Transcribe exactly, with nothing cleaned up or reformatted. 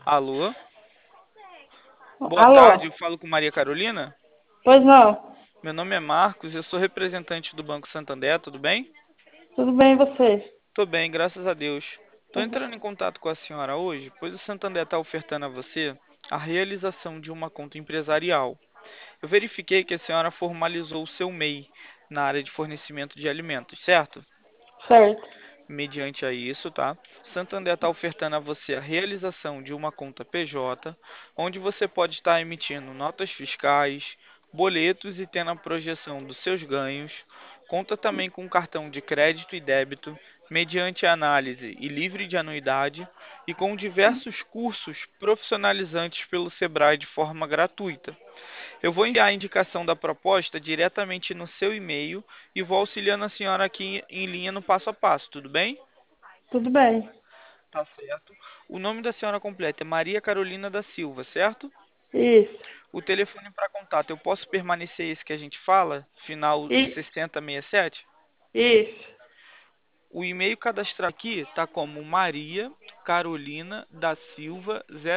Alô? Boa tarde, Alô? eu falo com Maria Carolina. Pois não. Meu nome é Marcos, eu sou representante do Banco Santander, tudo bem? Tudo bem e você? Tô bem, graças a Deus. Tô Uhum. entrando em contato com a senhora hoje, pois o Santander está ofertando a você a realização de uma conta empresarial. Eu verifiquei que a senhora formalizou o seu M E I na área de fornecimento de alimentos, certo? Certo. Mediante a isso, tá? Santander está ofertando a você a realização de uma conta P J, onde você pode estar emitindo notas fiscais, boletos e tendo a projeção dos seus ganhos. Conta também com cartão de crédito e débito, mediante análise e livre de anuidade, e com diversos cursos profissionalizantes pelo Sebrae de forma gratuita. Eu vou enviar a indicação da proposta diretamente no seu e-mail e vou auxiliando a senhora aqui em linha no passo a passo, tudo bem? Tudo bem. Tá certo. O nome da senhora completa é Maria Carolina da Silva, certo? Isso. O telefone para contato, eu posso permanecer esse que a gente fala? Final I- sessenta sessenta e sete? Isso. O e-mail cadastrado aqui tá como Maria Carolina da Silva